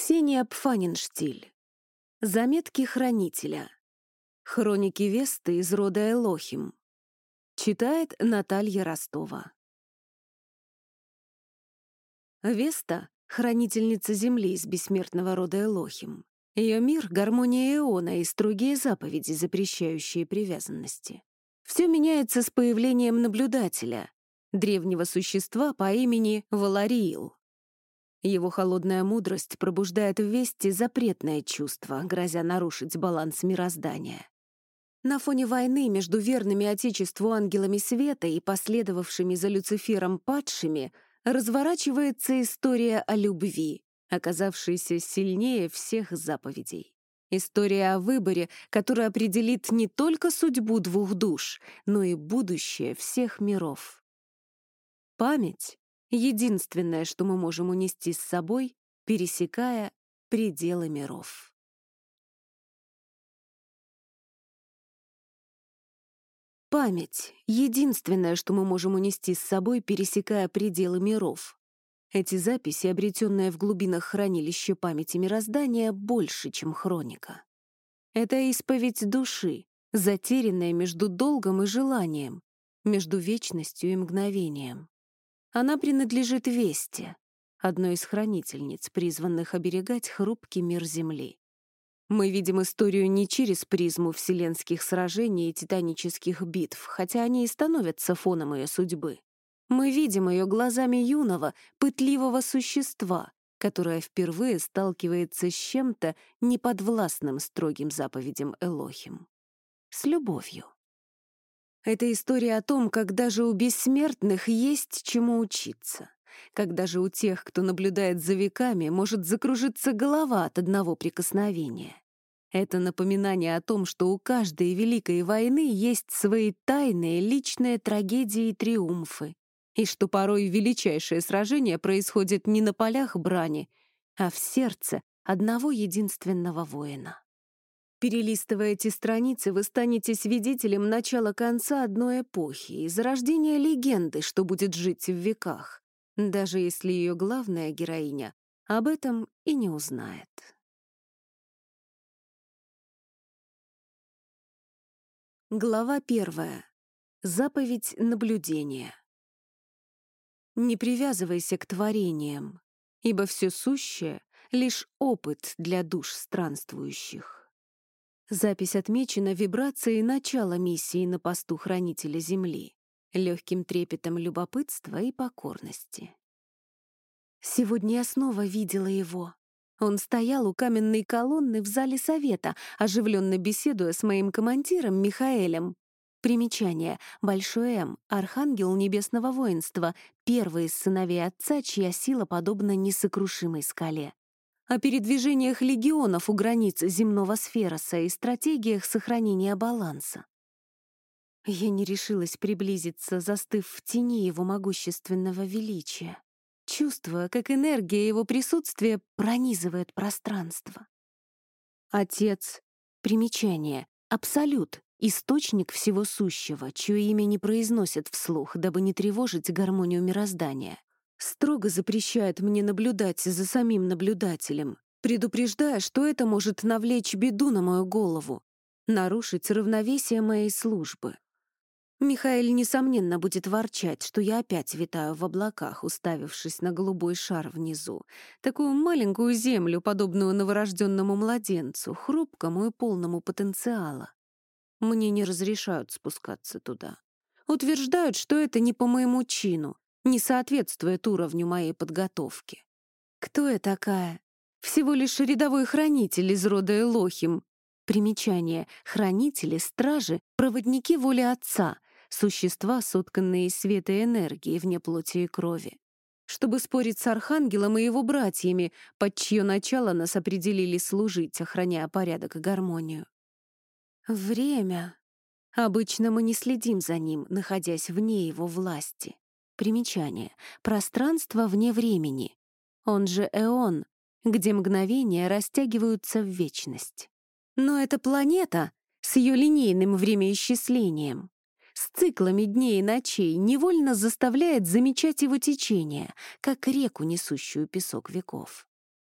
Ксения Пфанненштиль. Заметки хранителя. Хроники Весты из рода Элохим. Читает Наталья Ростова. Веста — хранительница Земли из бессмертного рода Элохим. Ее мир — гармония Эона и строгие заповеди, запрещающие привязанности. Все меняется с появлением наблюдателя, древнего существа по имени Валариил. Его холодная мудрость пробуждает в Весте запретное чувство, грозя нарушить баланс мироздания. На фоне войны между верными Отечеству ангелами света и последовавшими за Люцифером падшими разворачивается история о любви, оказавшейся сильнее всех заповедей. История о выборе, который определит не только судьбу двух душ, но и будущее всех миров. Память — единственное, что мы можем унести с собой, пересекая пределы миров. Память — единственное, что мы можем унести с собой, пересекая пределы миров. Эти записи, обретенные в глубинах хранилища памяти мироздания, больше, чем хроника. Это исповедь души, затерянная между долгом и желанием, между вечностью и мгновением. Она принадлежит Весте, одной из хранительниц, призванных оберегать хрупкий мир Земли. Мы видим историю не через призму вселенских сражений и титанических битв, хотя они и становятся фоном ее судьбы. Мы видим ее глазами юного, пытливого существа, которое впервые сталкивается с чем-то неподвластным строгим заповедям Элохим. С любовью. Это история о том, как даже у бессмертных есть чему учиться, как даже у тех, кто наблюдает за веками, может закружиться голова от одного прикосновения. Это напоминание о том, что у каждой великой войны есть свои тайные личные трагедии и триумфы, и что порой величайшее сражение происходит не на полях брани, а в сердце одного единственного воина. Перелистывая эти страницы, вы станете свидетелем начала-конца одной эпохи и зарождения легенды, что будет жить в веках, даже если ее главная героиня об этом и не узнает. Глава 1. Заповедь наблюдения. Не привязывайся к творениям, ибо все сущее — лишь опыт для душ странствующих. Запись отмечена вибрацией начала миссии на посту хранителя Земли, легким трепетом любопытства и покорности. Сегодня я снова видела его. Он стоял у каменной колонны в зале совета, оживленно беседуя с моим командиром Михаэлем. Примечание. Большой М. Архангел Небесного Воинства, первый из сыновей Отца, чья сила подобна несокрушимой скале. О передвижениях легионов у границ земного сфероса и стратегиях сохранения баланса. Я не решилась приблизиться, застыв в тени его могущественного величия, чувствуя, как энергия его присутствия пронизывает пространство. Отец. Примечание. Абсолют. Источник всего сущего, чье имя не произносят вслух, дабы не тревожить гармонию мироздания. Строго запрещает мне наблюдать за самим наблюдателем, предупреждая, что это может навлечь беду на мою голову, нарушить равновесие моей службы. Михаэль, несомненно, будет ворчать, что я опять витаю в облаках, уставившись на голубой шар внизу, такую маленькую землю, подобную новорожденному младенцу, хрупкому и полному потенциала. Мне не разрешают спускаться туда. Утверждают, что это не по моему чину, не соответствует уровню моей подготовки. Кто я такая? Всего лишь рядовой хранитель из рода Элохим. Примечание. Хранители, стражи, проводники воли Отца, существа, сотканные из света и энергии вне плоти и крови. Чтобы спорить с Архангелом и его братьями, под чье начало нас определили служить, охраняя порядок и гармонию. Время. Обычно мы не следим за ним, находясь вне его власти. Примечание. Пространство вне времени. Он же эон, где мгновения растягиваются в вечность. Но эта планета с ее линейным времяисчислением, с циклами дней и ночей, невольно заставляет замечать его течение, как реку, несущую песок веков.